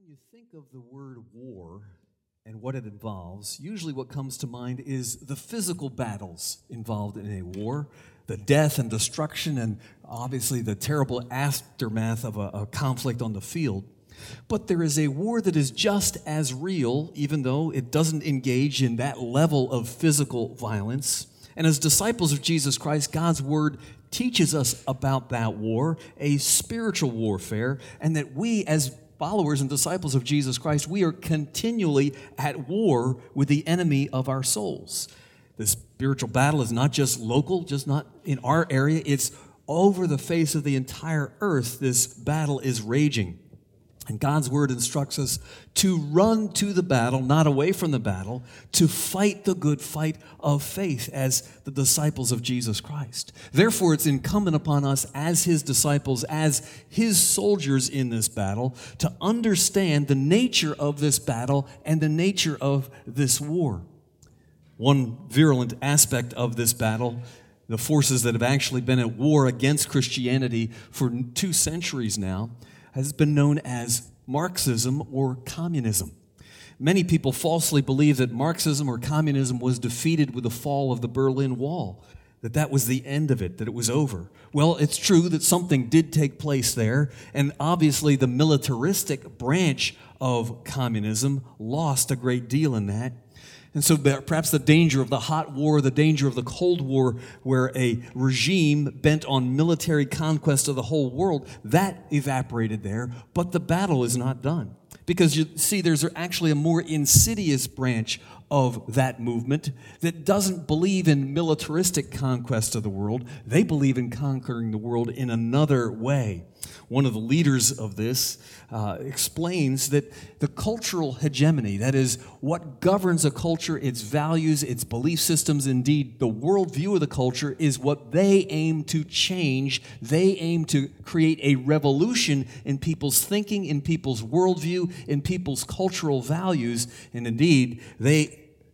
you think of the word war and what it involves, usually what comes to mind is the physical battles involved in a war, the death and destruction, and obviously the terrible aftermath of a conflict on the field. But there is a war that is just as real, even though it doesn't engage in that level of physical violence. And as disciples of Jesus Christ, God's Word teaches us about that war, a spiritual warfare, and that we as followers and disciples of Jesus Christ, we are continually at war with the enemy of our souls. The spiritual battle is not just local, just not in our area, it's over the face of the entire earth. This battle is raging. And God's Word instructs us to run to the battle, not away from the battle, to fight the good fight of faith as the disciples of Jesus Christ. Therefore, it's incumbent upon us as His disciples, as His soldiers in this battle, to understand the nature of this battle and the nature of this war. One virulent aspect of this battle, the forces that have actually been at war against Christianity for 2 centuries now, has been known as Marxism or communism. Many people falsely believe that Marxism or communism was defeated with the fall of the Berlin Wall, that was the end of it, that it was over. Well, it's true that something did take place there, and obviously the militaristic branch of communism lost a great deal in that. And so perhaps the danger of the hot war, the danger of the Cold War, where a regime bent on military conquest of the whole world, that evaporated there, but the battle is not done. Because you see, there's actually a more insidious branch of that movement that doesn't believe in militaristic conquest of the world. They believe in conquering the world in another way. One of the leaders of this explains that the cultural hegemony, that is, what governs a culture, its values, its belief systems, indeed, the worldview of the culture, is what they aim to change. They aim to create a revolution in people's thinking, in people's worldview, in people's cultural values, and indeed, they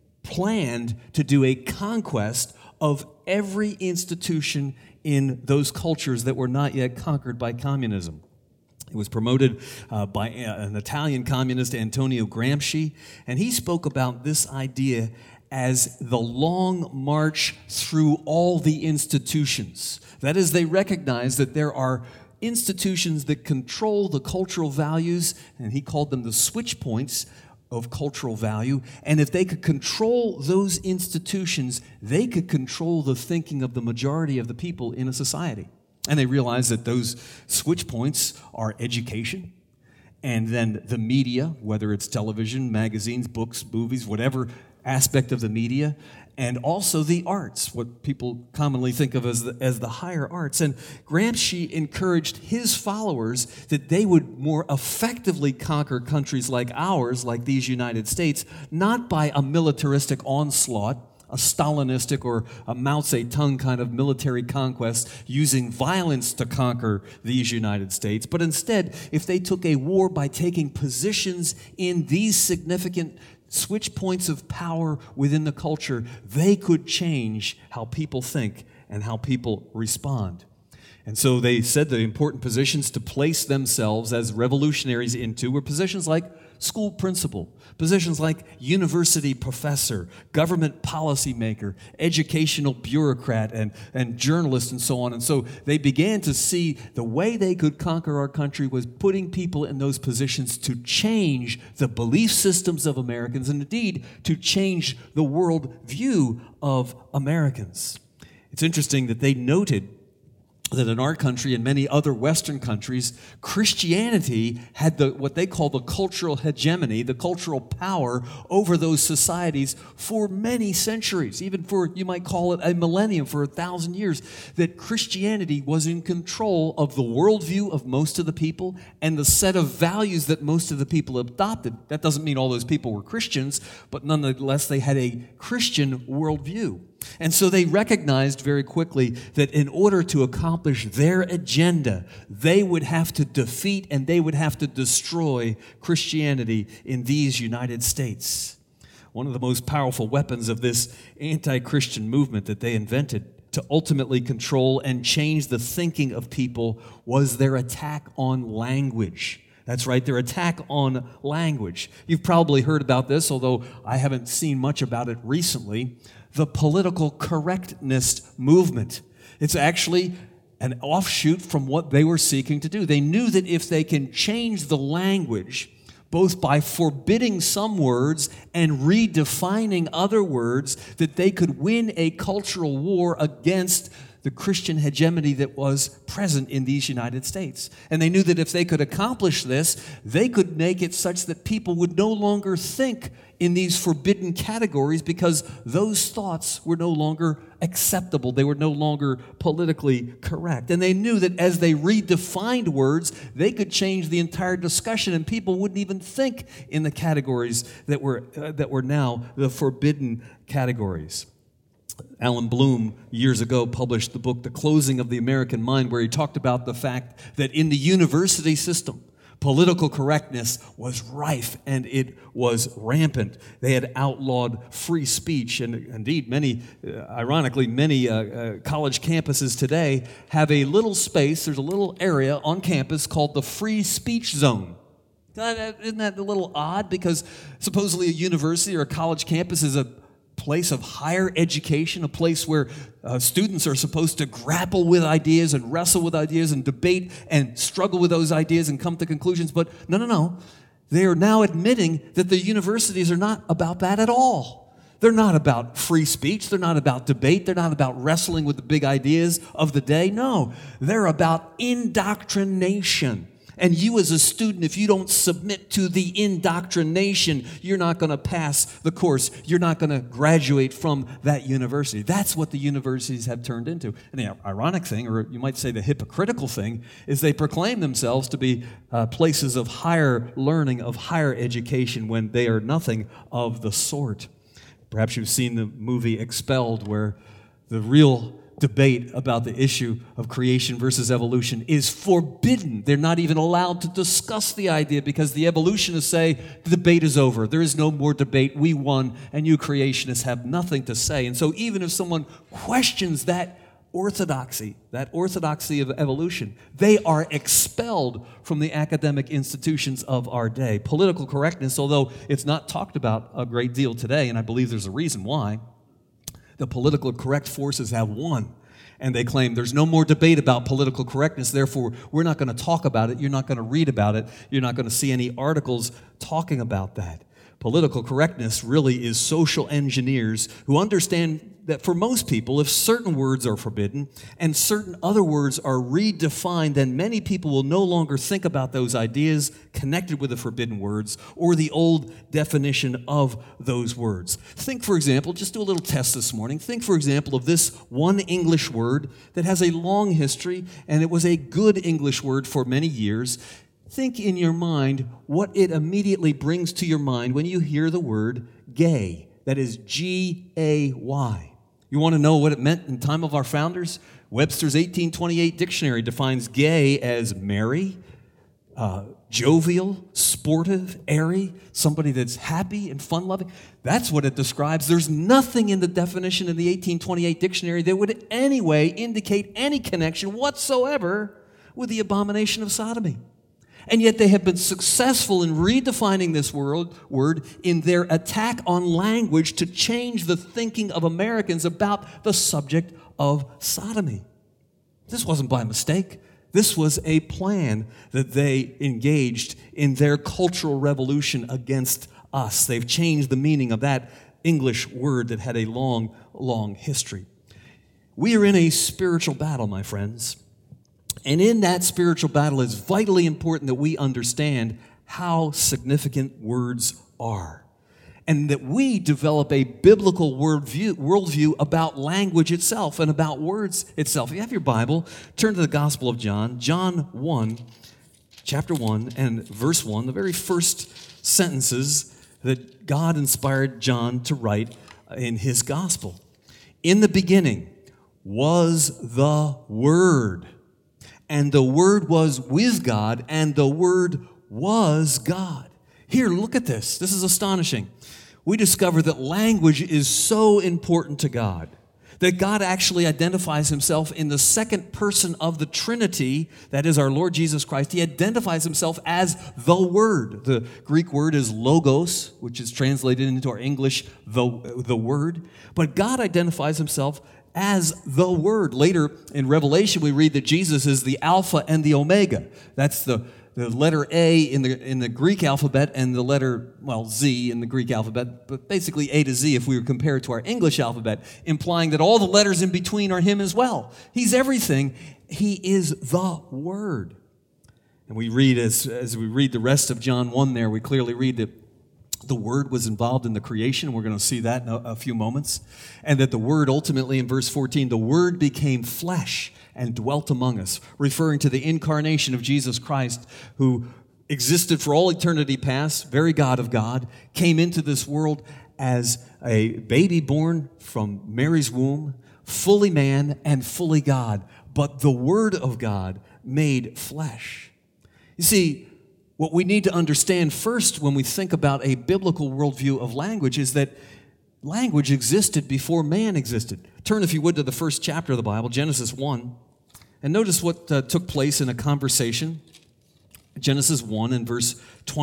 planned to do a conquest of every institution in those cultures that were not yet conquered by communism. It was promoted by an Italian communist, Antonio Gramsci, and he spoke about this idea as the long march through all the institutions. That is, they recognize that there are institutions that control the cultural values, and he called them the switch points of cultural value, and if they could control those institutions, they could control the thinking of the majority of the people in a society. And they realized that those switch points are education, and then the media, whether it's television, magazines, books, movies, whatever aspect of the media, and also the arts, what people commonly think of as the higher arts. And Gramsci encouraged his followers that they would more effectively conquer countries like ours, like these United States, not by a militaristic onslaught, a Stalinistic or a Mao Zedong kind of military conquest using violence to conquer these United States, but instead, if they took a war by taking positions in these significant switch points of power within the culture, they could change how people think and how people respond. And so they said the important positions to place themselves as revolutionaries into were positions like school principal, positions like university professor, government policymaker, educational bureaucrat, and journalist, and so on. And so they began to see the way they could conquer our country was putting people in those positions to change the belief systems of Americans, and indeed to change the world view of Americans. It's interesting that they noted that in our country and many other Western countries, Christianity had what they call the cultural hegemony, the cultural power over those societies for many centuries, even for, you might call it a millennium, for 1,000 years, that Christianity was in control of the worldview of most of the people and the set of values that most of the people adopted. That doesn't mean all those people were Christians, but nonetheless, they had a Christian worldview. And so they recognized very quickly that in order to accomplish their agenda, they would have to defeat and they would have to destroy Christianity in these United States. One of the most powerful weapons of this anti-Christian movement that they invented to ultimately control and change the thinking of people was their attack on language. That's right, their attack on language. You've probably heard about this, although I haven't seen much about it recently. The political correctness movement. It's actually an offshoot from what they were seeking to do. They knew that if they can change the language, both by forbidding some words and redefining other words, that they could win a cultural war against the Christian hegemony that was present in these United States. And they knew that if they could accomplish this, they could make it such that people would no longer think in these forbidden categories because those thoughts were no longer acceptable. They were no longer politically correct. And they knew that as they redefined words, they could change the entire discussion and people wouldn't even think in the categories that were now the forbidden categories. Alan Bloom, years ago, published the book, The Closing of the American Mind, where he talked about the fact that in the university system, political correctness was rife and it was rampant. They had outlawed free speech, and indeed, ironically, many college campuses today have a little space, there's a little area on campus called the free speech zone. Isn't that a little odd? Because supposedly a university or a college campus is a place of higher education, a place where students are supposed to grapple with ideas and wrestle with ideas and debate and struggle with those ideas and come to conclusions. But no. They are now admitting that the universities are not about that at all. They're not about free speech. They're not about debate. They're not about wrestling with the big ideas of the day. No, they're about indoctrination. And you as a student, if you don't submit to the indoctrination, you're not going to pass the course. You're not going to graduate from that university. That's what the universities have turned into. And the ironic thing, or you might say the hypocritical thing, is they proclaim themselves to be places of higher learning, of higher education, when they are nothing of the sort. Perhaps you've seen the movie Expelled, where the real debate about the issue of creation versus evolution is forbidden. They're not even allowed to discuss the idea because the evolutionists say the debate is over. There is no more debate. We won, and you creationists have nothing to say. And so even if someone questions that orthodoxy of evolution, they are expelled from the academic institutions of our day. Political correctness, although it's not talked about a great deal today, and I believe there's a reason why, the political correct forces have won. And they claim there's no more debate about political correctness, therefore we're not going to talk about it, you're not going to read about it, you're not going to see any articles talking about that. Political correctness really is social engineers who understand that for most people, if certain words are forbidden and certain other words are redefined, then many people will no longer think about those ideas connected with the forbidden words or the old definition of those words. Think, for example, just do a little test this morning. Think, for example, of this one English word that has a long history, and it was a good English word for many years. Think in your mind what it immediately brings to your mind when you hear the word gay. That is G-A-Y. You want to know what it meant in the time of our founders? Webster's 1828 dictionary defines gay as merry, jovial, sportive, airy, somebody that's happy and fun-loving. That's what it describes. There's nothing in the definition in the 1828 dictionary that would in any way indicate any connection whatsoever with the abomination of sodomy. And yet they have been successful in redefining this word in their attack on language to change the thinking of Americans about the subject of sodomy. This wasn't by mistake. This was a plan that they engaged in their cultural revolution against us. They've changed the meaning of that English word that had a long, long history. We are in a spiritual battle, my friends. And in that spiritual battle, it's vitally important that we understand how significant words are. And that we develop a biblical worldview about language itself and about words itself. If you have your Bible, turn to the Gospel of John, John 1, chapter 1 and verse 1, the very first sentences that God inspired John to write in his Gospel. In the beginning was the Word. And the Word was with God, and the Word was God. Here, look at this. This is astonishing. We discover that language is so important to God That God actually identifies himself in the second person of the Trinity, that is our Lord Jesus Christ. He identifies himself as the Word. The Greek word is logos, which is translated into our English, the Word. But God identifies himself as the Word. Later in Revelation, we read that Jesus is the Alpha and the Omega. That's the letter A in the Greek alphabet and the letter, Z in the Greek alphabet, but basically A to Z if we were compared to our English alphabet, implying that all the letters in between are him as well. He's everything. He is the Word. And we read, as we read the rest of John 1 there, we clearly read that the Word was involved in the creation. We're going to see that in a few moments. And that the Word ultimately, in verse 14, the Word became flesh and dwelt among us, referring to the incarnation of Jesus Christ, who existed for all eternity past, very God of God, came into this world as a baby born from Mary's womb, fully man and fully God, but the Word of God made flesh. You see, what we need to understand first when we think about a biblical worldview of language is that language existed before man existed. Turn, if you would, to the first chapter of the Bible, Genesis 1, and notice what took place in a conversation. Genesis 1 and verse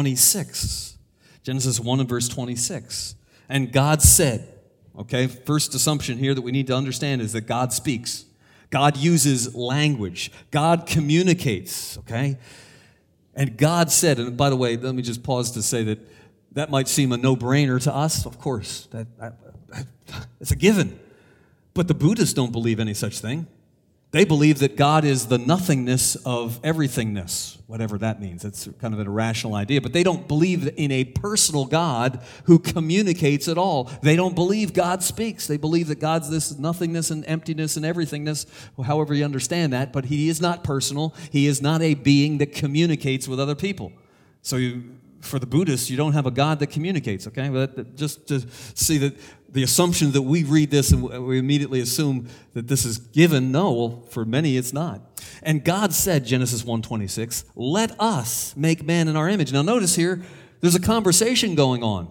26. Genesis 1 and verse 26. And God said, okay, first assumption here that we need to understand is that God speaks. God uses language. God communicates, okay? And God said, and by the way, let me just pause to say that might seem a no-brainer to us. Of course, it's a given. But the Buddhists don't believe any such thing. They believe that God is the nothingness of everythingness, whatever that means. It's kind of an irrational idea. But they don't believe in a personal God who communicates at all. They don't believe God speaks. They believe that God's this nothingness and emptiness and everythingness, however you understand that. But he is not personal. He is not a being that communicates with other people. So for the Buddhists, you don't have a God that communicates, okay? But just to see that the assumption that we read this and we immediately assume that this is given, no, well, for many it's not. And God said, Genesis 1:26, let us make man in our image. Now notice here, there's a conversation going on.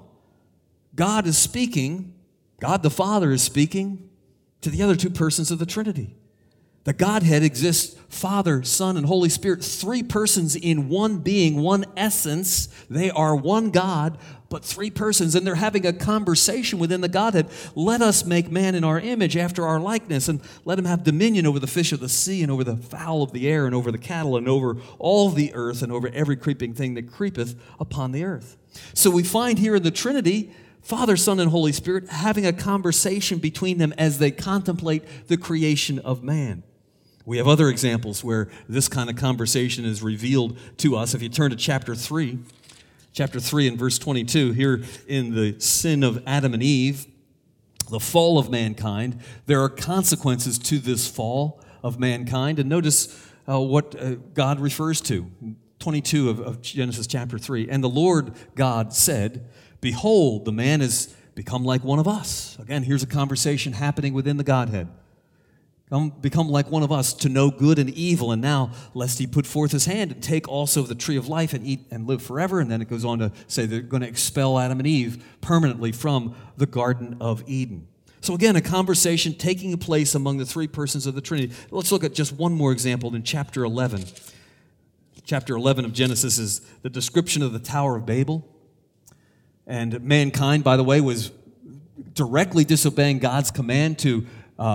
God is speaking, God the Father is speaking to the other two persons of the Trinity. The Godhead exists, Father, Son, and Holy Spirit, three persons in one being, one essence. They are one God, but three persons, and they're having a conversation within the Godhead. Let us make man in our image, after our likeness, and let him have dominion over the fish of the sea, and over the fowl of the air, and over the cattle, and over all the earth, and over every creeping thing that creepeth upon the earth. So we find here in the Trinity, Father, Son, and Holy Spirit having a conversation between them as they contemplate the creation of man. We have other examples where this kind of conversation is revealed to us. If you turn to chapter 3 and verse 22, here in the sin of Adam and Eve, the fall of mankind, there are consequences to this fall of mankind. And notice what God refers to, 22 of Genesis chapter 3. And the Lord God said, behold, the man is become like one of us. Again, here's a conversation happening within the Godhead. Become like one of us to know good and evil. And now, lest he put forth his hand and take also of the tree of life and eat and live forever. And then it goes on to say they're going to expel Adam and Eve permanently from the Garden of Eden. So again, a conversation taking place among the three persons of the Trinity. Let's look at just one more example in chapter 11. Chapter 11 of Genesis is the description of the Tower of Babel. And mankind, by the way, was directly disobeying God's command to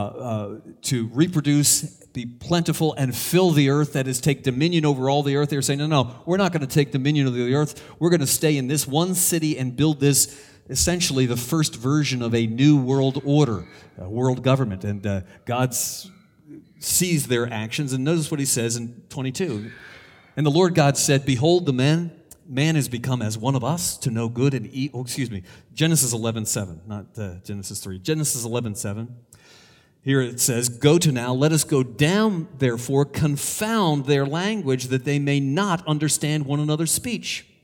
reproduce, be plentiful, and fill the earth, that is, take dominion over all the earth. They were saying, no, we're not going to take dominion over the earth. We're going to stay in this one city and build this, essentially the first version of a new world order, a world government. And God sees their actions, and notice what he says in 22. And the Lord God said, behold, the man has become as one of us to know good and evil. Genesis 11:7, not Genesis 3. Genesis 11:7. Here it says, go to now, let us go down, therefore, confound their language, that they may not understand one another's speech.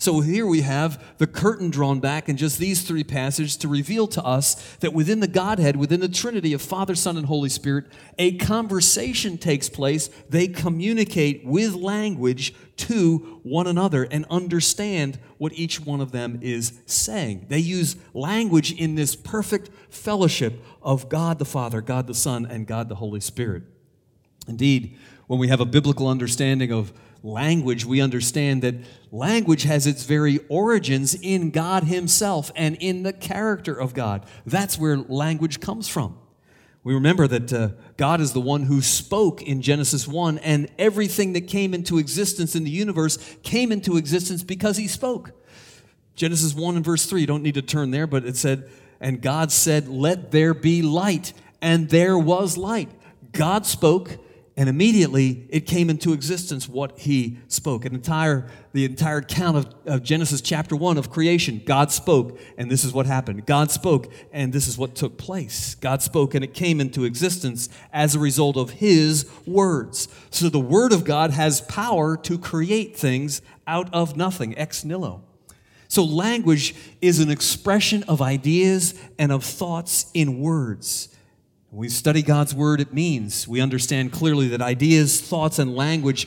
So here we have the curtain drawn back in just these three passages to reveal to us that within the Godhead, within the Trinity of Father, Son, and Holy Spirit, a conversation takes place. They communicate with language to one another and understand what each one of them is saying. They use language in this perfect fellowship of God the Father, God the Son, and God the Holy Spirit. Indeed, when we have a biblical understanding of language, we understand that language has its very origins in God Himself and in the character of God. That's where language comes from. We remember that God is the one who spoke in Genesis 1, and everything that came into existence in the universe came into existence because He spoke. Genesis 1 and verse 3, you don't need to turn there, but it said, "And God said, 'Let there be light,' and there was light." God spoke, and immediately it came into existence what He spoke. The entire account of Genesis chapter 1 of creation, God spoke, and this is what happened. God spoke, and this is what took place. God spoke, and it came into existence as a result of His words. So the Word of God has power to create things out of nothing, ex nihilo. So language is an expression of ideas and of thoughts in words. When we study God's Word, it means we understand clearly that ideas, thoughts, and language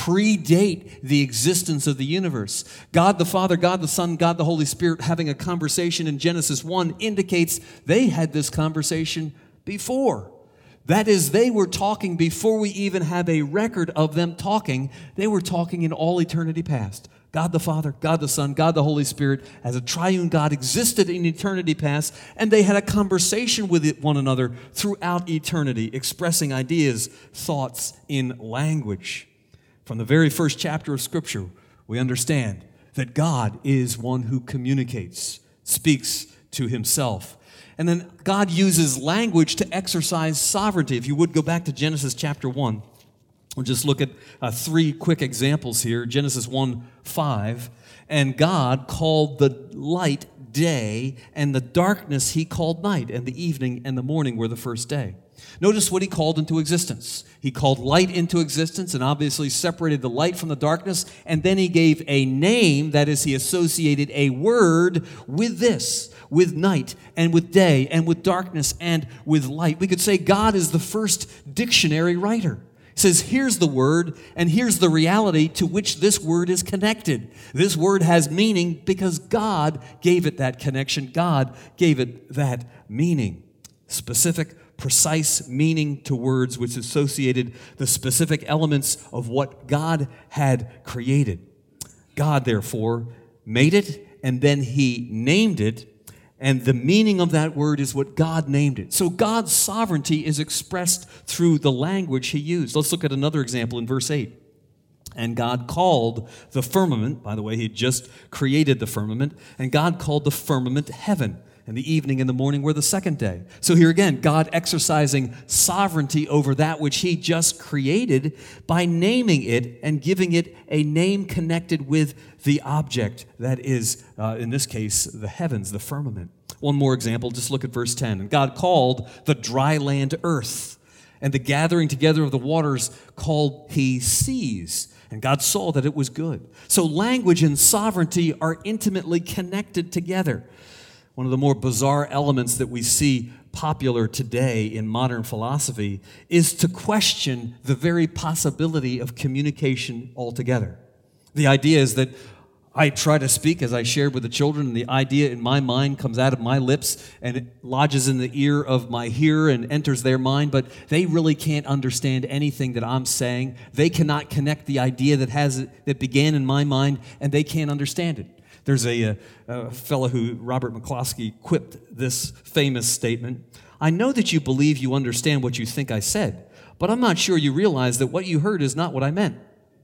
predate the existence of the universe. God the Father, God the Son, God the Holy Spirit having a conversation in Genesis 1 indicates they had this conversation before. That is, they were talking before we even have a record of them talking. They were talking in all eternity past. God the Father, God the Son, God the Holy Spirit, as a triune God, existed in eternity past, and they had a conversation with one another throughout eternity, expressing ideas, thoughts in language. From the very first chapter of Scripture, we understand that God is one who communicates, speaks to Himself. And then God uses language to exercise sovereignty. If you would go back to Genesis chapter 1. We'll just look at three quick examples here. Genesis 1:5, "And God called the light day, and the darkness He called night, and the evening and the morning were the first day." Notice what He called into existence. He called light into existence and obviously separated the light from the darkness, and then He gave a name, that is, He associated a word with this, with night and with day and with darkness and with light. We could say God is the first dictionary writer. He says, here's the word, and here's the reality to which this word is connected. This word has meaning because God gave it that connection. God gave it that meaning. Specific, precise meaning to words which associated the specific elements of what God had created. God, therefore, made it, and then He named it. And the meaning of that word is what God named it. So God's sovereignty is expressed through the language He used. Let's look at another example in verse 8. "And God called the firmament," by the way, He had just created the firmament, "and God called the firmament heaven, and the evening and the morning were the second day." So here again, God exercising sovereignty over that which He just created by naming it and giving it a name connected with the object that is, in this case, the heavens, the firmament. One more example, just look at verse 10. "And God called the dry land earth, and the gathering together of the waters called He seas. And God saw that it was good." So language and sovereignty are intimately connected together. One of the more bizarre elements that we see popular today in modern philosophy is to question the very possibility of communication altogether. The idea is that I try to speak, as I shared with the children, and the idea in my mind comes out of my lips and it lodges in the ear of my hearer and enters their mind, but they really can't understand anything that I'm saying. They cannot connect the idea that began in my mind, and they can't understand it. There's a fellow who, Robert McCloskey, quipped this famous statement: "I know that you believe you understand what you think I said, but I'm not sure you realize that what you heard is not what I meant."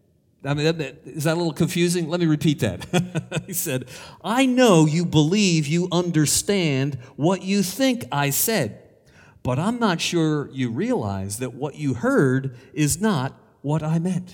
I mean, is that a little confusing? Let me repeat that. He said, "I know you believe you understand what you think I said, but I'm not sure you realize that what you heard is not what I meant."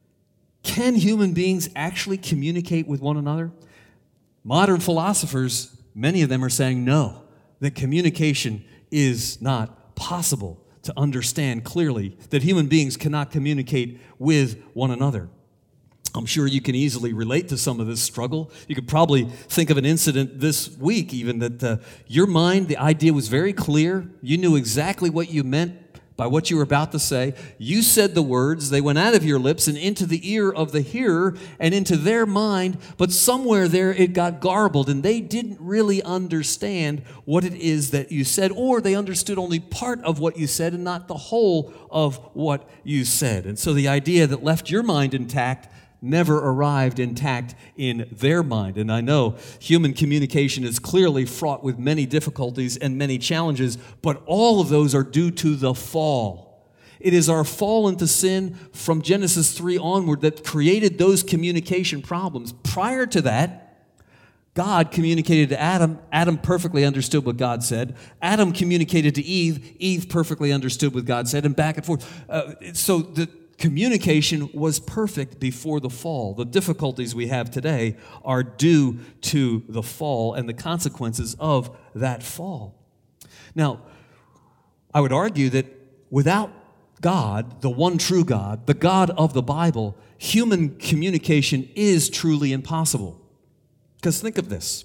Can human beings actually communicate with one another? Modern philosophers, many of them are saying no, that communication is not possible, to understand clearly that human beings cannot communicate with one another. I'm sure you can easily relate to some of this struggle. You could probably think of an incident this week even that your mind, the idea was very clear. You knew exactly what you meant by what you were about to say. You said the words, they went out of your lips and into the ear of the hearer and into their mind, but somewhere there it got garbled and they didn't really understand what it is that you said, or they understood only part of what you said and not the whole of what you said. And so the idea that left your mind intact never arrived intact in their mind. And I know human communication is clearly fraught with many difficulties and many challenges, but all of those are due to the fall. It is our fall into sin from Genesis 3 onward that created those communication problems. Prior to that, God communicated to Adam. Adam perfectly understood what God said. Adam communicated to Eve. Eve perfectly understood what God said, and back and forth. So the communication was perfect before the fall. The difficulties we have today are due to the fall and the consequences of that fall. Now, I would argue that without God, the one true God, the God of the Bible, human communication is truly impossible. Because think of this.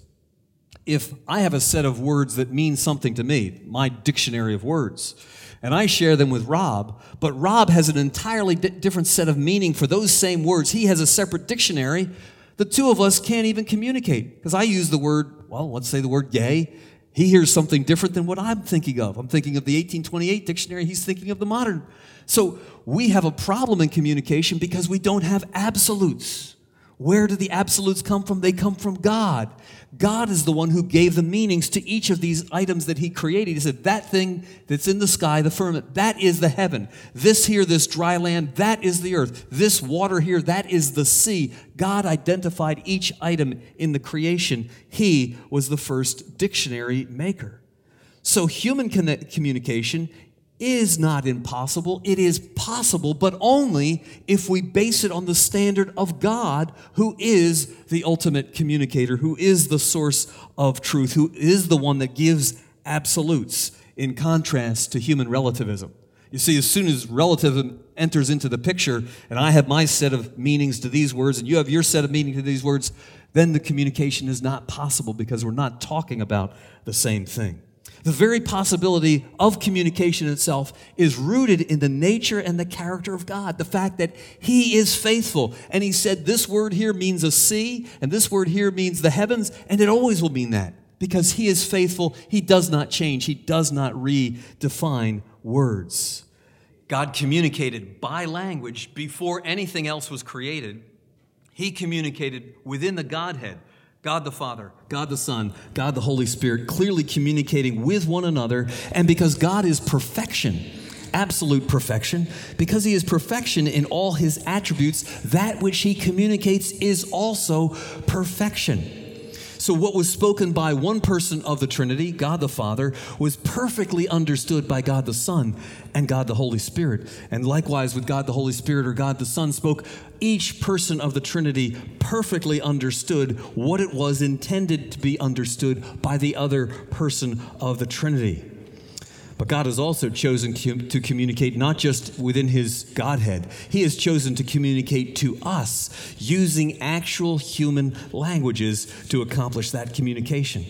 If I have a set of words that mean something to me, my dictionary of words, and I share them with Rob, but Rob has an entirely different set of meaning for those same words. He has a separate dictionary. The two of us can't even communicate because I use the word, well, let's say the word gay. He hears something different than what I'm thinking of. I'm thinking of the 1828 dictionary. He's thinking of the modern. So we have a problem in communication because we don't have absolutes. Where do the absolutes come from? They come from God. God is the one who gave the meanings to each of these items that he created. He said, that thing that's in the sky, the firmament, that is the heaven. This here, this dry land, that is the earth. This water here, that is the sea. God identified each item in the creation. He was the first dictionary maker. So human communication is not impossible. It is possible, but only if we base it on the standard of God, who is the ultimate communicator, who is the source of truth, who is the one that gives absolutes, in contrast to human relativism. You see, as soon as relativism enters into the picture, and I have my set of meanings to these words, and you have your set of meaning to these words, then the communication is not possible because we're not talking about the same thing. The very possibility of communication itself is rooted in the nature and the character of God, the fact that he is faithful. And he said this word here means a sea, and this word here means the heavens, and it always will mean that because he is faithful. He does not change. He does not redefine words. God communicated by language before anything else was created. He communicated within the Godhead. God the Father, God the Son, God the Holy Spirit, clearly communicating with one another. And because God is perfection, absolute perfection, because he is perfection in all his attributes, that which he communicates is also perfection. So what was spoken by one person of the Trinity, God the Father, was perfectly understood by God the Son and God the Holy Spirit. And likewise with God the Holy Spirit or God the Son spoke, each person of the Trinity perfectly understood what it was intended to be understood by the other person of the Trinity. But God has also chosen to communicate not just within his Godhead. He has chosen to communicate to us using actual human languages to accomplish that communication.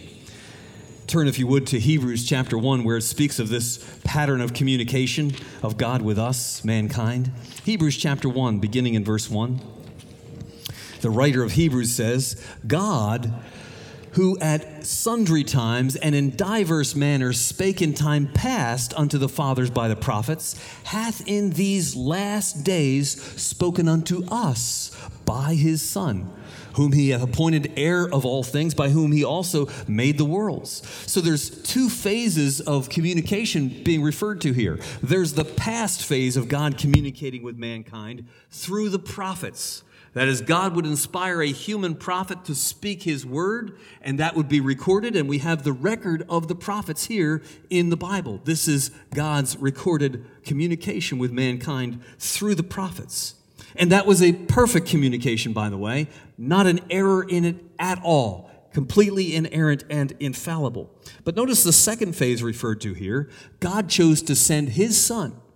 Turn, if you would, to Hebrews chapter 1, where it speaks of this pattern of communication of God with us, mankind. Hebrews chapter 1, beginning in verse 1. The writer of Hebrews says, God, who at sundry times and in diverse manners spake in time past unto the fathers by the prophets, hath in these last days spoken unto us by his Son, whom he hath appointed heir of all things, by whom he also made the worlds. So there's two phases of communication being referred to here. There's the past phase of God communicating with mankind through the prophets. That is, God would inspire a human prophet to speak his word, and that would be recorded, and we have the record of the prophets here in the Bible. This is God's recorded communication with mankind through the prophets. And that was a perfect communication, by the way, not an error in it at all, completely inerrant and infallible. But notice the second phase referred to here. God chose to send his Son,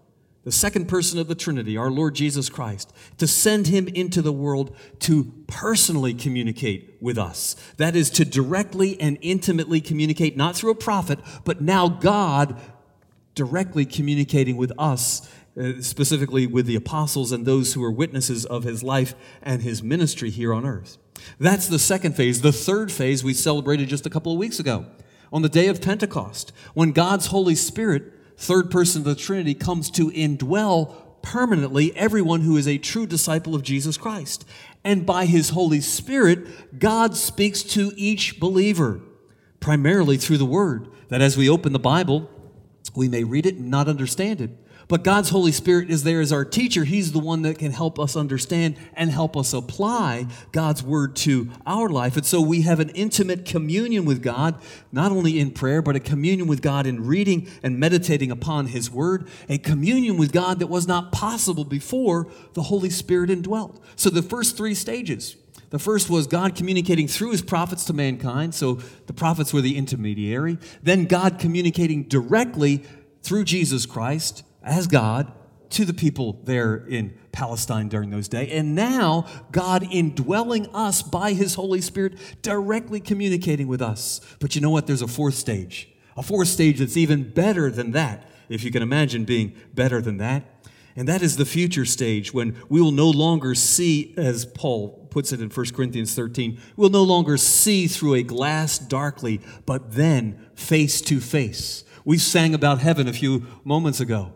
the second person of the Trinity, our Lord Jesus Christ, to send him into the world to personally communicate with us. That is, to directly and intimately communicate, not through a prophet, but now God directly communicating with us, specifically with the apostles and those who are witnesses of his life and his ministry here on earth. That's the second phase. The third phase we celebrated just a couple of weeks ago, on the day of Pentecost, when God's Holy Spirit, third person of the Trinity, comes to indwell permanently everyone who is a true disciple of Jesus Christ. And by his Holy Spirit, God speaks to each believer, primarily through the Word, that as we open the Bible, we may read it and not understand it. But God's Holy Spirit is there as our teacher. He's the one that can help us understand and help us apply God's Word to our life. And so we have an intimate communion with God, not only in prayer, but a communion with God in reading and meditating upon His Word, a communion with God that was not possible before the Holy Spirit indwelt. So the first three stages. The first was God communicating through his prophets to mankind, so the prophets were the intermediary. Then God communicating directly through Jesus Christ as God to the people there in Palestine during those days. And now God indwelling us by his Holy Spirit, directly communicating with us. But you know what? There's a fourth stage that's even better than that, if you can imagine being better than that. And that is the future stage, when we will no longer see, as Paul puts it in 1 Corinthians 13, we'll no longer see through a glass darkly, but then face to face. We sang about heaven a few moments ago.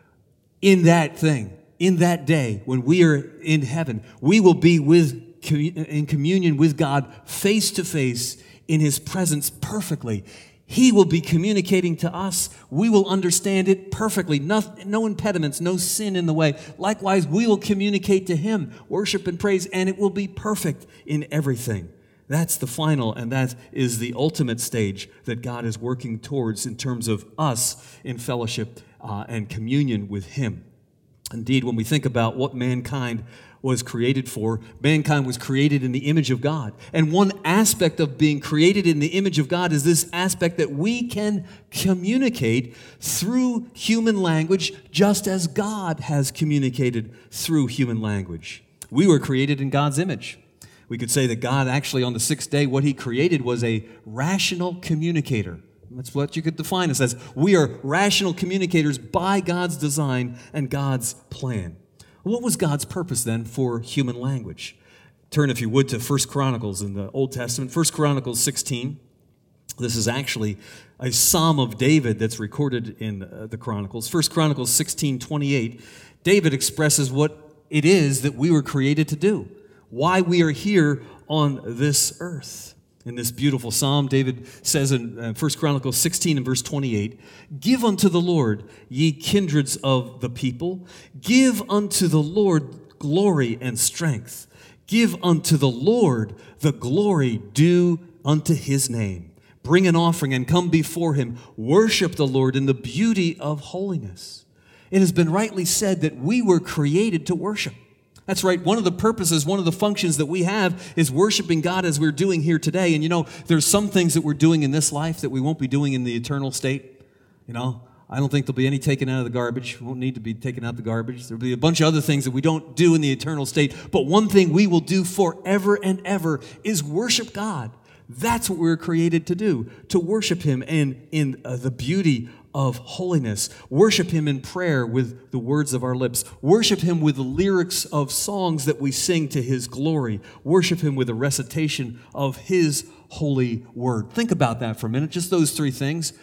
In that day, when we are in heaven, we will be in communion with God face to face in his presence perfectly. He will be communicating to us. We will understand it perfectly. No impediments, no sin in the way. Likewise, we will communicate to him, worship and praise, and it will be perfect in everything. That's the final, and that is the ultimate stage that God is working towards in terms of us in fellowship and communion with him. Indeed, when we think about what mankind was created for, mankind was created in the image of God. And one aspect of being created in the image of God is this aspect that we can communicate through human language, just as God has communicated through human language. We were created in God's image. We could say that God actually, on the sixth day, what he created was a rational communicator. That's what you could define us as. We are rational communicators by God's design and God's plan. What was God's purpose then for human language? Turn, if you would, to 1 Chronicles in the Old Testament. 1 Chronicles 16. This is actually a Psalm of David that's recorded in the Chronicles. 1 Chronicles 16:28. David expresses what it is that we were created to do, why we are here on this earth. In this beautiful psalm, David says in 1 Chronicles 16 and verse 28, "Give unto the Lord, ye kindreds of the people. Give unto the Lord glory and strength. Give unto the Lord the glory due unto his name. Bring an offering and come before him. Worship the Lord in the beauty of holiness." It has been rightly said that we were created to worship. That's right. One of the purposes, one of the functions that we have is worshiping God as we're doing here today. And you know, there's some things that we're doing in this life that we won't be doing in the eternal state. You know, I don't think there'll be any taken out of the garbage. We won't need to be taken out the garbage. There'll be a bunch of other things that we don't do in the eternal state. But one thing we will do forever and ever is worship God. That's what we're created to do, to worship him in the beauty of holiness. Worship him in prayer with the words of our lips. Worship him with the lyrics of songs that we sing to his glory. Worship him with a recitation of his holy word. Think about that for a minute, just those three things.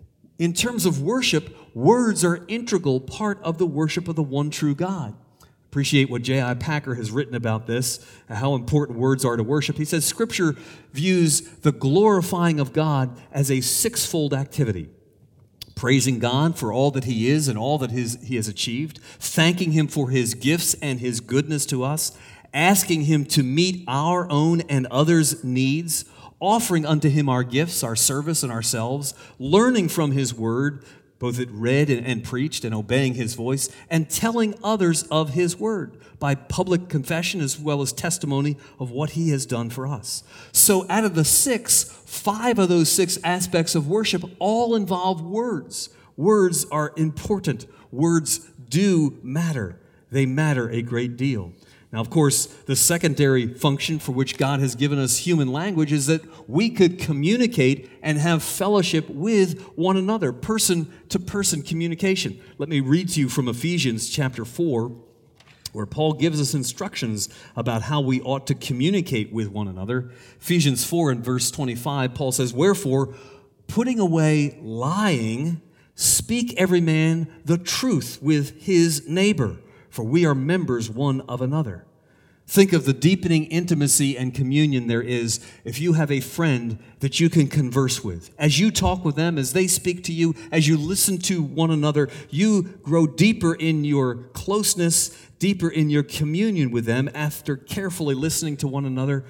In terms of worship, words are an integral part of the worship of the one true God. Appreciate what J.I. Packer has written about this, how important words are to worship. He says, Scripture views the glorifying of God as a sixfold activity. Praising God for all that he is and all that he has achieved, thanking him for his gifts and his goodness to us, asking him to meet our own and others' needs, offering unto him our gifts, our service, and ourselves, learning from his word, both it read and preached, and obeying his voice, and telling others of his word by public confession as well as testimony of what he has done for us. So out of the six, 5 of those 6 aspects of worship all involve words. Words are important. Words do matter. They matter a great deal. Now, of course, the secondary function for which God has given us human language is that we could communicate and have fellowship with one another, person-to-person communication. Let me read to you from Ephesians chapter 4, where Paul gives us instructions about how we ought to communicate with one another. Ephesians 4 and verse 25, Paul says, "Wherefore, putting away lying, speak every man the truth with his neighbor, for we are members one of another." Think of the deepening intimacy and communion there is if you have a friend that you can converse with. As you talk with them, as they speak to you, as you listen to one another, you grow deeper in your closeness, deeper in your communion with them after carefully listening to one another.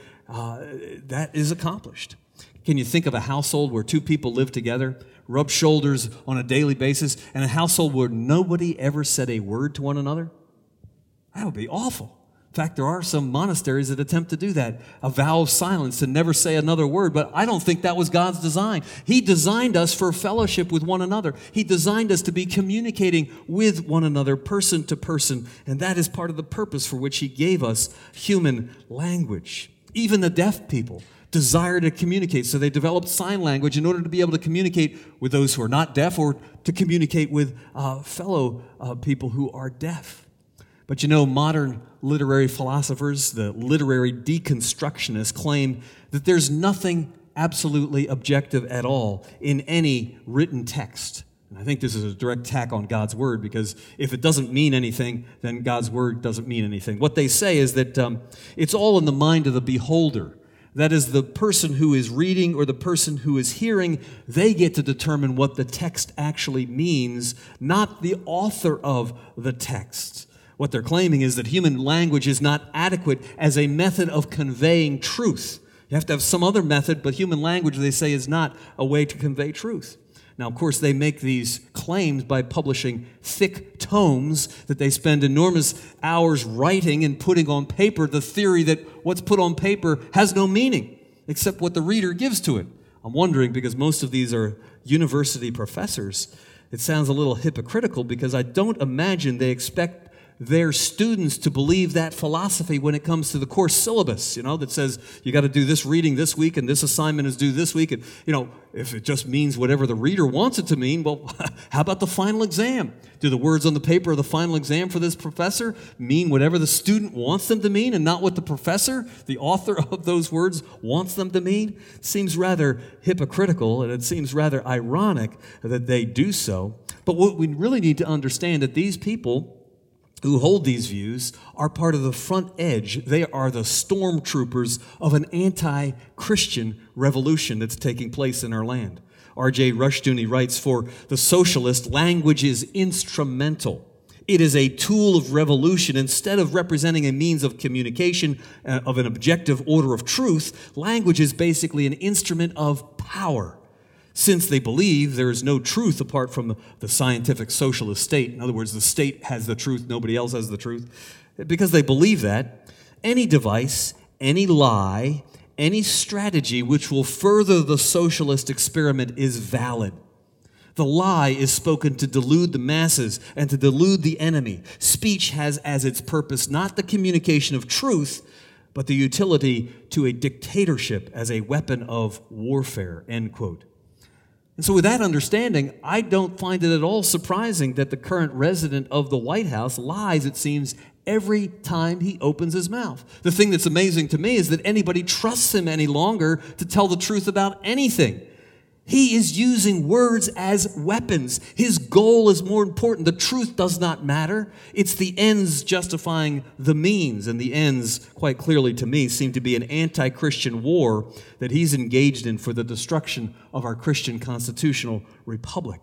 That is accomplished. Can you think of a household where two people live together, rub shoulders on a daily basis, and a household where nobody ever said a word to one another? That would be awful. In fact, there are some monasteries that attempt to do that, a vow of silence to never say another word, but I don't think that was God's design. He designed us for fellowship with one another. He designed us to be communicating with one another, person to person, and that is part of the purpose for which He gave us human language. Even the deaf people desire to communicate, so they developed sign language in order to be able to communicate with those who are not deaf or to communicate with fellow people who are deaf. But you know, modern literary philosophers, the literary deconstructionists, claim that there's nothing absolutely objective at all in any written text. And I think this is a direct attack on God's Word, because if it doesn't mean anything, then God's Word doesn't mean anything. What they say is that it's all in the mind of the beholder. That is, the person who is reading or the person who is hearing, they get to determine what the text actually means, not the author of the text. What they're claiming is that human language is not adequate as a method of conveying truth. You have to have some other method, but human language, they say, is not a way to convey truth. Now, of course, they make these claims by publishing thick tomes that they spend enormous hours writing and putting on paper the theory that what's put on paper has no meaning except what the reader gives to it. I'm wondering, because most of these are university professors, it sounds a little hypocritical, because I don't imagine they expect their students to believe that philosophy when it comes to the course syllabus, that says you got to do this reading this week and this assignment is due this week. And, if it just means whatever the reader wants it to mean, well, how about the final exam? Do the words on the paper of the final exam for this professor mean whatever the student wants them to mean and not what the professor, the author of those words, wants them to mean? It seems rather hypocritical, and it seems rather ironic that they do so. But what we really need to understand that these people who hold these views are part of the front edge. They are the stormtroopers of an anti-Christian revolution that's taking place in our land. R.J. Rushdoony writes, "For the socialist, language is instrumental. It is a tool of revolution. Instead of representing a means of communication of an objective order of truth, language is basically an instrument of power. Since they believe there is no truth apart from the scientific socialist state," in other words, the state has the truth, nobody else has the truth, because they believe that, any device, any lie, any strategy which will further the socialist experiment is valid. The lie is spoken to delude the masses and to delude the enemy. Speech has as its purpose not the communication of truth, but the utility to a dictatorship as a weapon of warfare, end quote. And so with that understanding, I don't find it at all surprising that the current resident of the White House lies, it seems, every time he opens his mouth. The thing that's amazing to me is that anybody trusts him any longer to tell the truth about anything. He is using words as weapons. His goal is more important. The truth does not matter. It's the ends justifying the means, and the ends, quite clearly to me, seem to be an anti-Christian war that he's engaged in for the destruction of our Christian constitutional republic.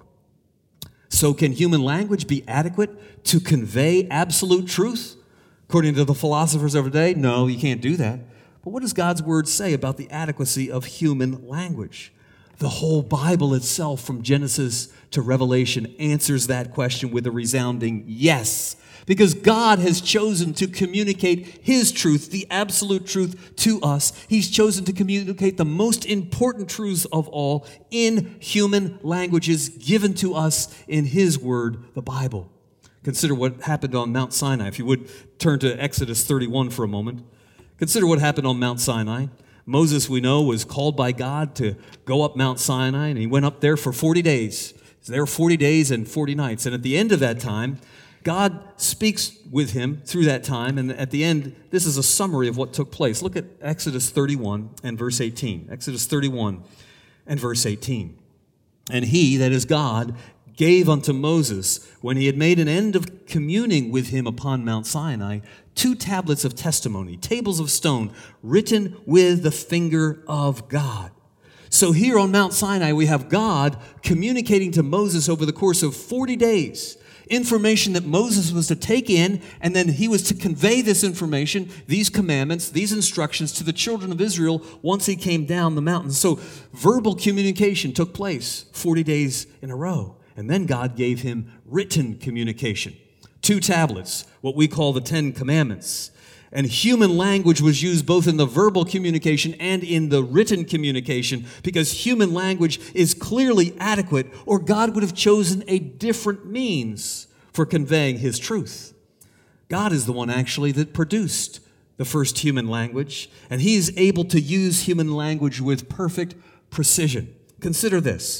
So can human language be adequate to convey absolute truth? According to the philosophers of our day, no, you can't do that. But what does God's Word say about the adequacy of human language? The whole Bible itself, from Genesis to Revelation, answers that question with a resounding yes. Because God has chosen to communicate His truth, the absolute truth, to us. He's chosen to communicate the most important truths of all in human languages given to us in His Word, the Bible. Consider what happened on Mount Sinai. If you would turn to Exodus 31 for a moment. Consider what happened on Mount Sinai. Moses, we know, was called by God to go up Mount Sinai, and he went up there for 40 days. So there were 40 days and 40 nights. And at the end of that time, God speaks with him through that time. And at the end, this is a summary of what took place. Look at Exodus 31 and verse 18. Exodus 31 and verse 18. And he, that is God, gave unto Moses, when he had made an end of communing with him upon Mount Sinai, 2 tablets of testimony, tables of stone, written with the finger of God. So here on Mount Sinai, we have God communicating to Moses over the course of 40 days, information that Moses was to take in, and then he was to convey this information, these commandments, these instructions to the children of Israel once he came down the mountain. So verbal communication took place 40 days in a row. And then God gave him written communication. 2 tablets, what we call the 10 Commandments. And human language was used both in the verbal communication and in the written communication, because human language is clearly adequate, or God would have chosen a different means for conveying his truth. God is the one actually that produced the first human language, and he is able to use human language with perfect precision. Consider this.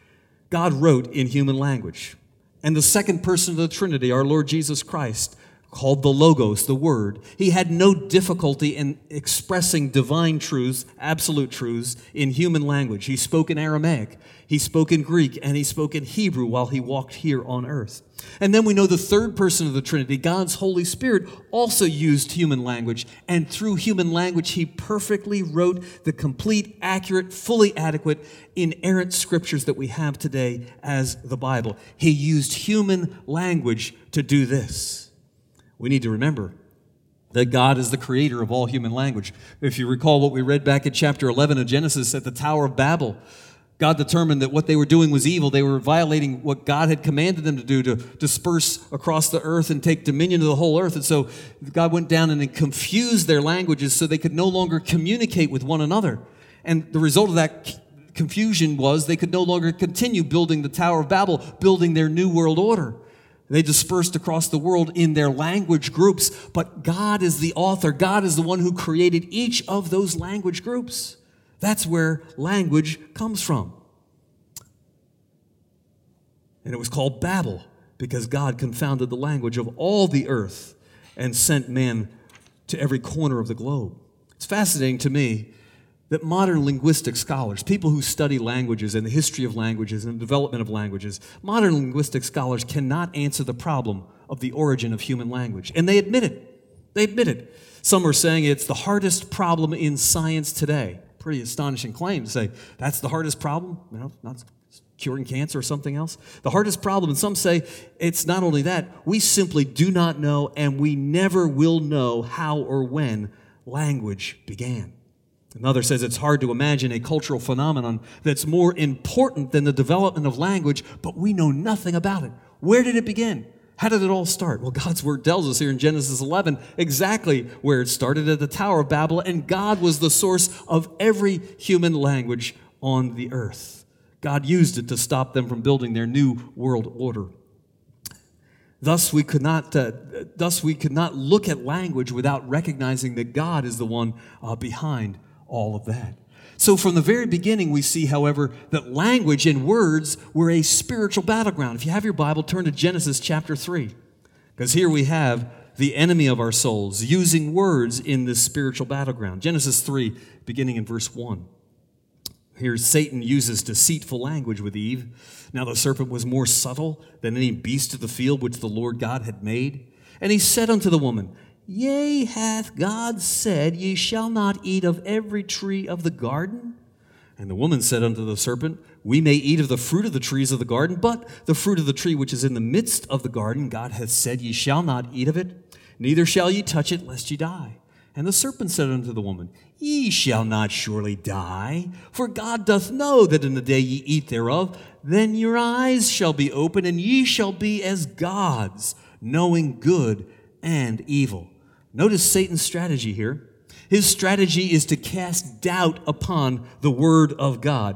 God wrote in human language. And the second person of the Trinity, our Lord Jesus Christ, called the Logos, the Word, he had no difficulty in expressing divine truths, absolute truths, in human language. He spoke in Aramaic, he spoke in Greek, and he spoke in Hebrew while he walked here on earth. And then we know the third person of the Trinity, God's Holy Spirit, also used human language. And through human language, he perfectly wrote the complete, accurate, fully adequate, inerrant scriptures that we have today as the Bible. He used human language to do this. We need to remember that God is the creator of all human language. If you recall what we read back in chapter 11 of Genesis at the Tower of Babel, God determined that what they were doing was evil. They were violating what God had commanded them to do, to disperse across the earth and take dominion of the whole earth. And so God went down and confused their languages so they could no longer communicate with one another. And the result of that confusion was they could no longer continue building the Tower of Babel, building their new world order. They dispersed across the world in their language groups, but God is the author. God is the one who created each of those language groups. That's where language comes from. And it was called Babel because God confounded the language of all the earth and sent men to every corner of the globe. It's fascinating to me that modern linguistic scholars, people who study languages and the history of languages and the development of languages, modern linguistic scholars cannot answer the problem of the origin of human language. And they admit it. They admit it. Some are saying it's the hardest problem in science today. Pretty astonishing claim to say that's the hardest problem, not curing cancer or something else. The hardest problem, and some say it's not only that, we simply do not know and we never will know how or when language began. Another says it's hard to imagine a cultural phenomenon that's more important than the development of language, but we know nothing about it. Where did it begin? How did it all start? Well, God's Word tells us here in Genesis 11 exactly where it started, at the Tower of Babel, and God was the source of every human language on the earth. God used it to stop them from building their new world order. Thus, we could not look at language without recognizing that God is the one behind all of that. So from the very beginning, we see, however, that language and words were a spiritual battleground. If you have your Bible, turn to Genesis chapter 3, because here we have the enemy of our souls using words in this spiritual battleground. Genesis 3, beginning in verse 1. Here Satan uses deceitful language with Eve. Now the serpent was more subtle than any beast of the field which the Lord God had made. And he said unto the woman, Yea, hath God said, Ye shall not eat of every tree of the garden? And the woman said unto the serpent, We may eat of the fruit of the trees of the garden, but the fruit of the tree which is in the midst of the garden, God hath said, Ye shall not eat of it, neither shall ye touch it, lest ye die. And the serpent said unto the woman, Ye shall not surely die, for God doth know that in the day ye eat thereof, then your eyes shall be opened, and ye shall be as gods, knowing good and evil. Notice Satan's strategy here. His strategy is to cast doubt upon the Word of God.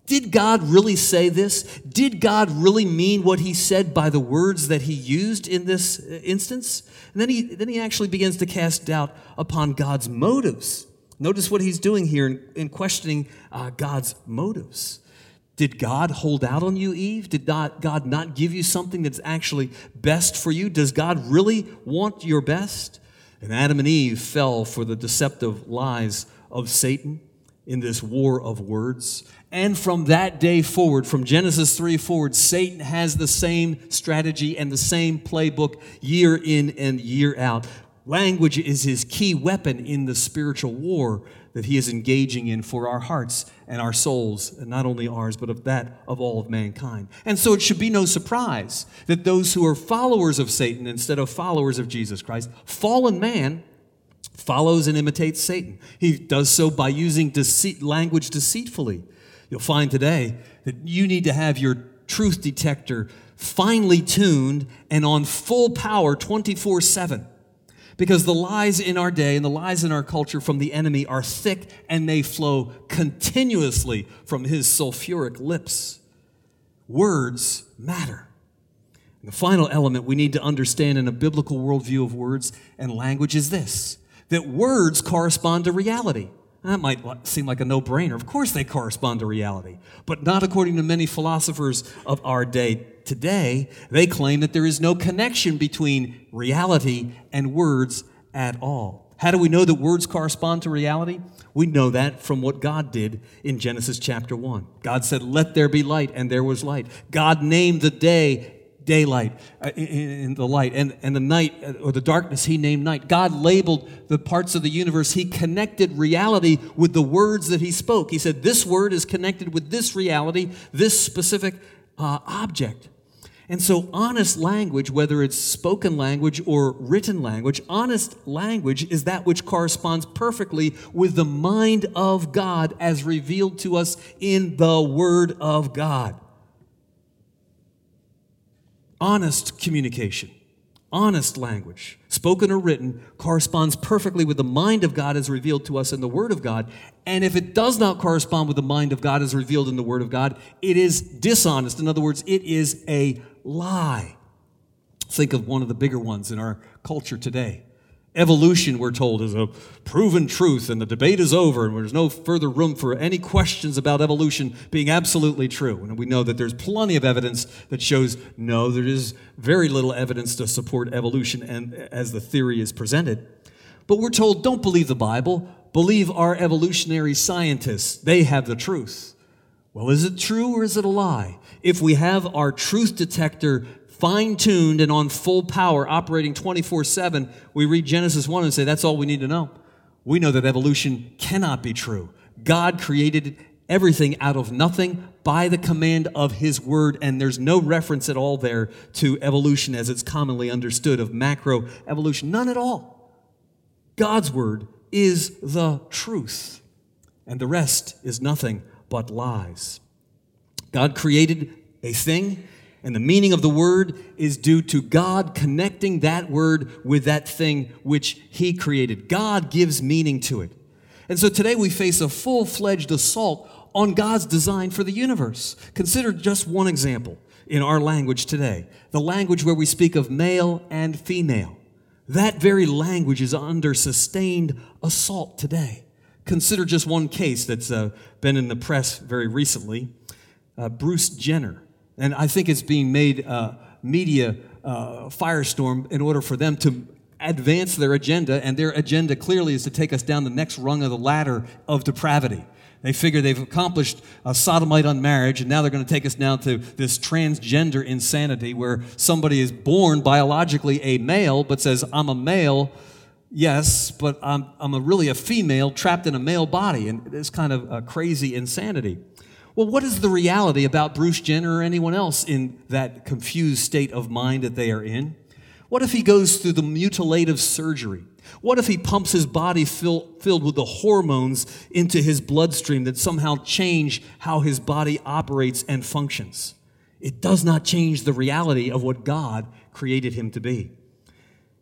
Did God really say this? Did God really mean what he said by the words that he used in this instance? And then he actually begins to cast doubt upon God's motives. Notice what he's doing here in questioning God's motives. Did God hold out on you, Eve? Did God not give you something that's actually best for you? Does God really want your best? And Adam and Eve fell for the deceptive lies of Satan in this war of words. And from that day forward, from Genesis 3 forward, Satan has the same strategy and the same playbook year in and year out. Language is his key weapon in the spiritual war that he is engaging in for our hearts and our souls, and not only ours, but of that of all of mankind. And so it should be no surprise that those who are followers of Satan instead of followers of Jesus Christ, fallen man, follows and imitates Satan. He does so by using language deceitfully. You'll find today that you need to have your truth detector finely tuned and on full power 24/7. Because the lies in our day and the lies in our culture from the enemy are thick and they flow continuously from his sulfuric lips. Words matter. And the final element we need to understand in a biblical worldview of words and language is this, that words correspond to reality. That might seem like a no-brainer. Of course they correspond to reality, but not according to many philosophers of our day. Today, they claim that there is no connection between reality and words at all. How do we know that words correspond to reality? We know that from what God did in Genesis chapter 1. God said, "Let there be light," and there was light. God named the day daylight in the light, and the night or the darkness he named night. God labeled the parts of the universe. He connected reality with the words that he spoke. He said this word is connected with this reality, this specific object. And so honest language, whether it's spoken language or written language, honest language is that which corresponds perfectly with the mind of God as revealed to us in the Word of God. Honest communication, honest language, spoken or written, corresponds perfectly with the mind of God as revealed to us in the Word of God. And if it does not correspond with the mind of God as revealed in the Word of God, it is dishonest. In other words, it is a lie. Think of one of the bigger ones in our culture today. Evolution, we're told, is a proven truth, and the debate is over, and there's no further room for any questions about evolution being absolutely true. And we know that there's plenty of evidence that shows, no, there is very little evidence to support evolution and as the theory is presented. But we're told, don't believe the Bible, believe our evolutionary scientists. They have the truth. Well, is it true or is it a lie? If we have our truth detector fine-tuned and on full power, operating 24/7, we read Genesis 1 and say, that's all we need to know. We know that evolution cannot be true. God created everything out of nothing by the command of his word, and there's no reference at all there to evolution as it's commonly understood of macroevolution. None at all. God's word is the truth, and the rest is nothing but lies. God created a thing, and the meaning of the word is due to God connecting that word with that thing which he created. God gives meaning to it. And so today we face a full-fledged assault on God's design for the universe. Consider just one example in our language today, the language where we speak of male and female. That very language is under sustained assault today. Consider just one case that's been in the press very recently, Bruce Jenner. And I think it's being made media firestorm in order for them to advance their agenda, and their agenda clearly is to take us down the next rung of the ladder of depravity. They figure they've accomplished a sodomite on marriage, and now they're going to take us down to this transgender insanity where somebody is born biologically a male but says, I'm a male, yes, but I'm really a female trapped in a male body, and it's kind of a crazy insanity. Well, what is the reality about Bruce Jenner or anyone else in that confused state of mind that they are in? What if he goes through the mutilative surgery? What if he pumps his body filled with the hormones into his bloodstream that somehow change how his body operates and functions? It does not change the reality of what God created him to be.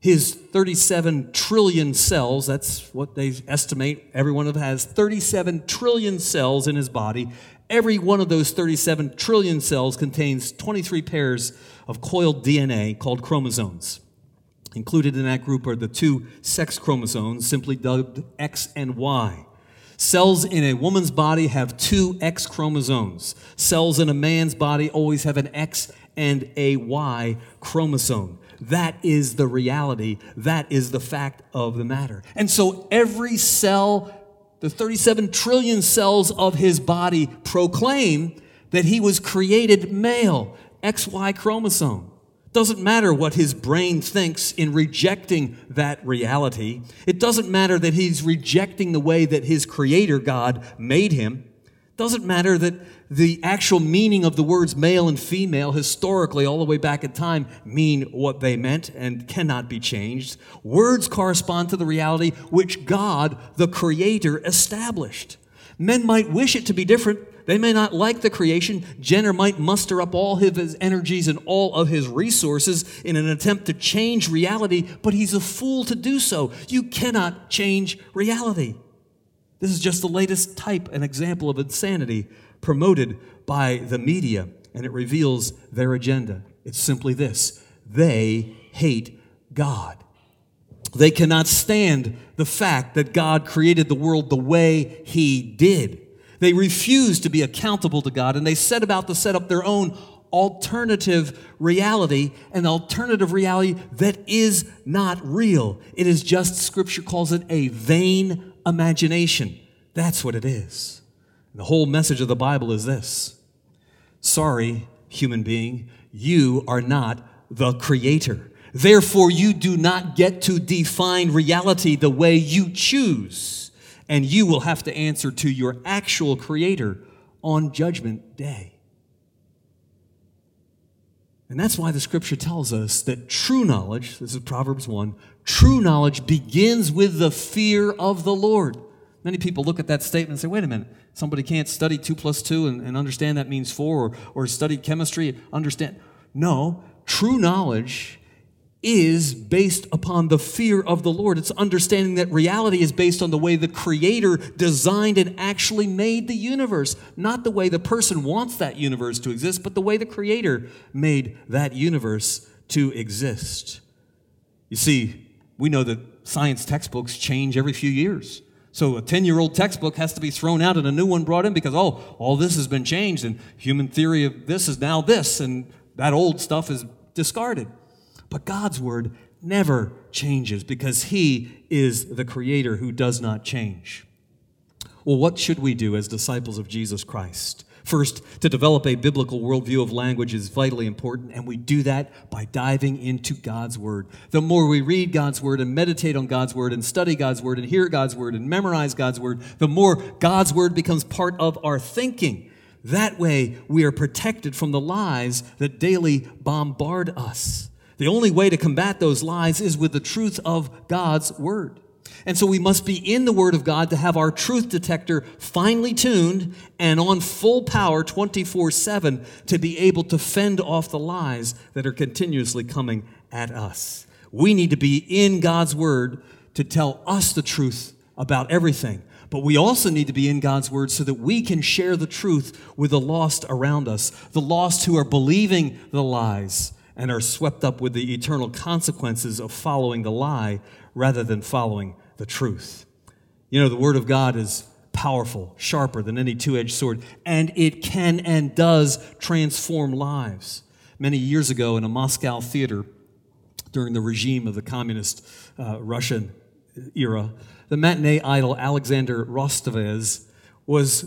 His 37 trillion cells, that's what they estimate every one of them has, 37 trillion cells in his body. Every one of those 37 trillion cells contains 23 pairs of coiled DNA called chromosomes. Included in that group are the two sex chromosomes, simply dubbed X and Y. Cells in a woman's body have two X chromosomes. Cells in a man's body always have an X and a Y chromosome. That is the reality. That is the fact of the matter. And so every cell, the 37 trillion cells of his body proclaim that he was created male, XY chromosome. Doesn't matter what his brain thinks in rejecting that reality. It doesn't matter that he's rejecting the way that his creator, God, made him. Doesn't matter that the actual meaning of the words male and female historically all the way back in time mean what they meant and cannot be changed. Words correspond to the reality which God, the creator, established. Men might wish it to be different. They may not like the creation. Jenner might muster up all his energies and all of his resources in an attempt to change reality, but he's a fool to do so. You cannot change reality. This is just the latest type and example of insanity promoted by the media, and it reveals their agenda. It's simply this: they hate God. They cannot stand the fact that God created the world the way He did. They refuse to be accountable to God, and they set about to set up their own alternative reality, an alternative reality that is not real. It is just, Scripture calls it, a vain imagination. That's what it is. And the whole message of the Bible is this: sorry, human being, you are not the creator. Therefore, you do not get to define reality the way you choose, and you will have to answer to your actual creator on Judgment Day. And that's why the Scripture tells us that true knowledge, this is Proverbs 1, true knowledge begins with the fear of the Lord. Many people look at that statement and say, wait a minute, somebody can't study 2 plus 2 and understand that means 4, or study chemistry and understand. No, true knowledge is based upon the fear of the Lord. It's understanding that reality is based on the way the Creator designed and actually made the universe. Not the way the person wants that universe to exist, but the way the Creator made that universe to exist. You see, we know that science textbooks change every few years. So a 10-year-old textbook has to be thrown out and a new one brought in because, all this has been changed and human theory of this is now this, and that old stuff is discarded. But God's Word never changes because He is the Creator who does not change. Well, what should we do as disciples of Jesus Christ? First, to develop a biblical worldview of language is vitally important, and we do that by diving into God's Word. The more we read God's Word and meditate on God's Word and study God's Word and hear God's Word and memorize God's Word, the more God's Word becomes part of our thinking. That way, we are protected from the lies that daily bombard us. The only way to combat those lies is with the truth of God's Word. And so we must be in the Word of God to have our truth detector finely tuned and on full power 24/7 to be able to fend off the lies that are continuously coming at us. We need to be in God's Word to tell us the truth about everything. But we also need to be in God's Word so that we can share the truth with the lost around us, the lost who are believing the lies and are swept up with the eternal consequences of following the lie rather than following the truth. You know, the Word of God is powerful, sharper than any two-edged sword, and it can and does transform lives. Many years ago in a Moscow theater, during the regime of the communist Russian era, the matinee idol Alexander Rostovaz was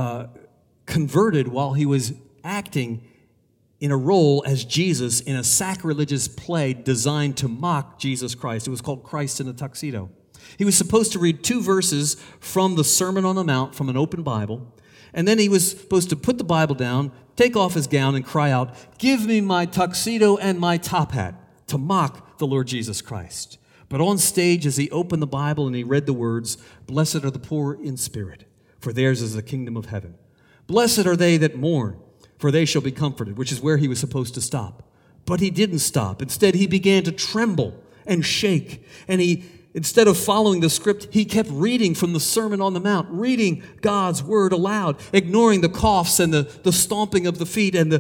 converted while he was acting in a role as Jesus in a sacrilegious play designed to mock Jesus Christ. It was called Christ in a Tuxedo. He was supposed to read 2 verses from the Sermon on the Mount from an open Bible, and then he was supposed to put the Bible down, take off his gown, and cry out, "Give me my tuxedo and my top hat," to mock the Lord Jesus Christ. But on stage, as he opened the Bible and he read the words, "Blessed are the poor in spirit, for theirs is the kingdom of heaven. Blessed are they that mourn, for they shall be comforted," which is where he was supposed to stop. But he didn't stop. Instead, he began to tremble and shake. And he, instead of following the script, he kept reading from the Sermon on the Mount, reading God's word aloud, ignoring the coughs and the stomping of the feet and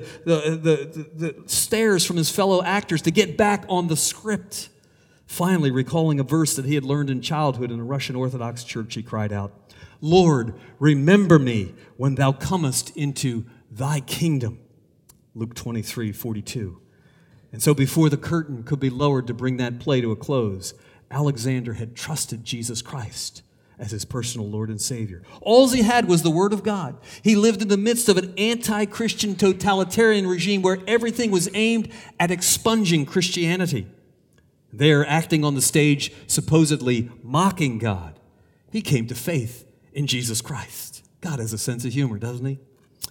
the stares from his fellow actors to get back on the script. Finally, recalling a verse that he had learned in childhood in a Russian Orthodox church, he cried out, "Lord, remember me when thou comest into thy kingdom." Luke 23:42. And so before the curtain could be lowered to bring that play to a close, Alexander had trusted Jesus Christ as his personal Lord and Savior. All he had was the Word of God. He lived in the midst of an anti-Christian totalitarian regime where everything was aimed at expunging Christianity. There, acting on the stage, supposedly mocking God, he came to faith in Jesus Christ. God has a sense of humor, doesn't he?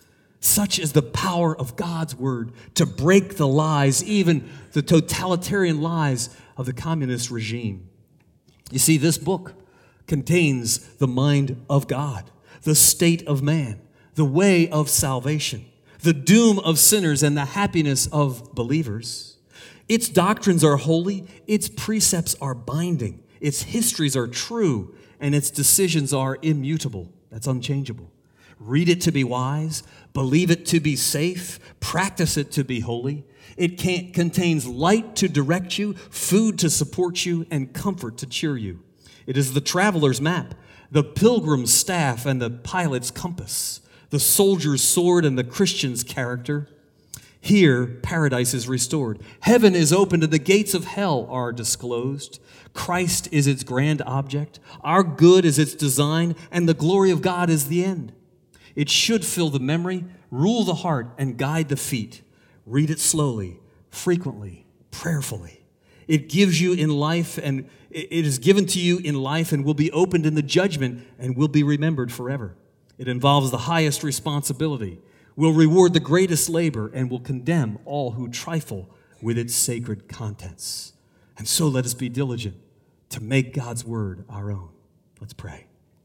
Such is the power of God's word to break the lies, even the totalitarian lies of the communist regime. You see, this book contains the mind of God, the state of man, the way of salvation, the doom of sinners, and the happiness of believers. Its doctrines are holy, its precepts are binding, its histories are true, and its decisions are immutable. That's unchangeable. Read it to be wise, believe it to be safe, practice it to be holy. It contains light to direct you, food to support you, and comfort to cheer you. It is the traveler's map, the pilgrim's staff, and the pilot's compass, the soldier's sword, and the Christian's character. Here, paradise is restored. Heaven is opened and the gates of hell are disclosed. Christ is its grand object. Our good is its design, and the glory of God is the end. It should fill the memory, rule the heart, and guide the feet. Read it slowly, frequently, prayerfully. It gives you in life, and it is given to you in life and will be opened in the judgment and will be remembered forever. It involves the highest responsibility, will reward the greatest labor, and will condemn all who trifle with its sacred contents. And so let us be diligent to make God's word our own. Let's pray.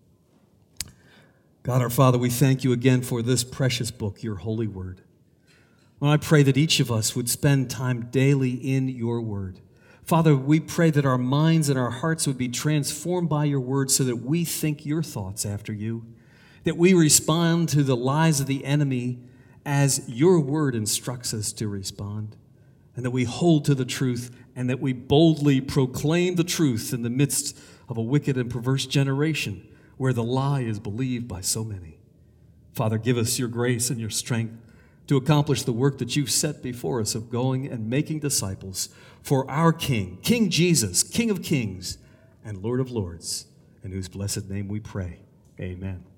God our Father, we thank you again for this precious book, your holy word. Well, I pray that each of us would spend time daily in your word. Father, we pray that our minds and our hearts would be transformed by your word so that we think your thoughts after you, that we respond to the lies of the enemy as your word instructs us to respond, and that we hold to the truth and that we boldly proclaim the truth in the midst of a wicked and perverse generation where the lie is believed by so many. Father, give us your grace and your strength to accomplish the work that you've set before us of going and making disciples for our King, King Jesus, King of kings and Lord of lords, in whose blessed name we pray. Amen.